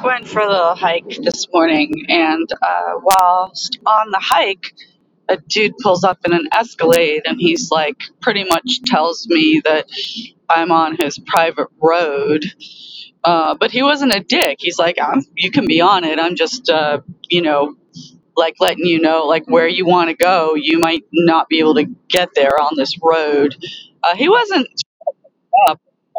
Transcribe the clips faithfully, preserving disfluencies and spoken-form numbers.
went for a little hike this morning, and uh, whilst on the hike, a dude pulls up in an Escalade, and he's like, pretty much tells me that I'm on his private road. Uh, but he wasn't a dick. He's like, I'm, you can be on it. I'm just, uh, you know, like letting you know, like where you want to go. You might not be able to get there on this road. Uh, he wasn't up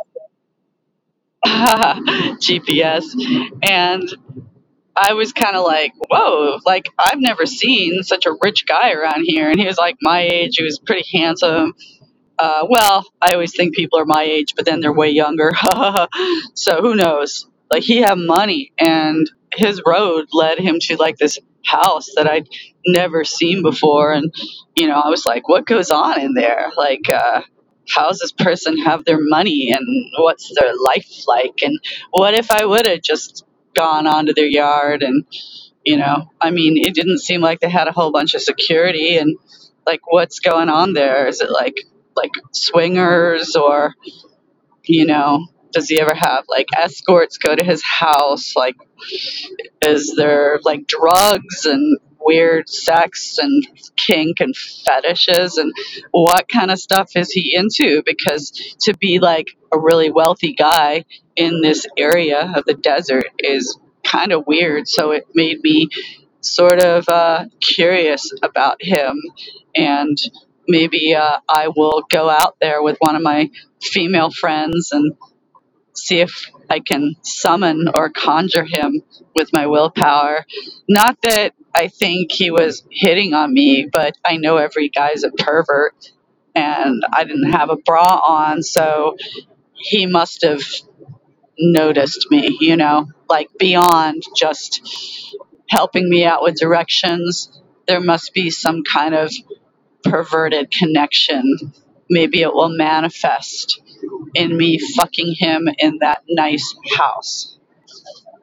G P S, and I was kind of like, whoa, like I've never seen such a rich guy around here. And he was like my age. He was pretty handsome. Uh, well, I always think people are my age, but then they're way younger. So who knows? Like he had money, and his road led him to like this house that I'd never seen before. And, you know, I was like, what goes on in there? Like, uh, how does this person have their money, and what's their life like? And what if I would have just gone onto their yard? And, you know, I mean, it didn't seem like they had a whole bunch of security. And like, what's going on there? Is it like like swingers, or, you know, does he ever have like escorts go to his house? Like, is there like drugs and weird sex and kink and fetishes, and what kind of stuff is he into? Because to be like a really wealthy guy in this area of the desert is kind of weird. So it made me sort of uh, curious about him, and maybe uh, I will go out there with one of my female friends and see if I can summon or conjure him with my willpower. Not that I think he was hitting on me, but I know every guy's a pervert, and I didn't have a bra on, so he must have noticed me, you know, like beyond just helping me out with directions. There must be some kind of perverted connection. Maybe it will manifest in me fucking him in that nice house.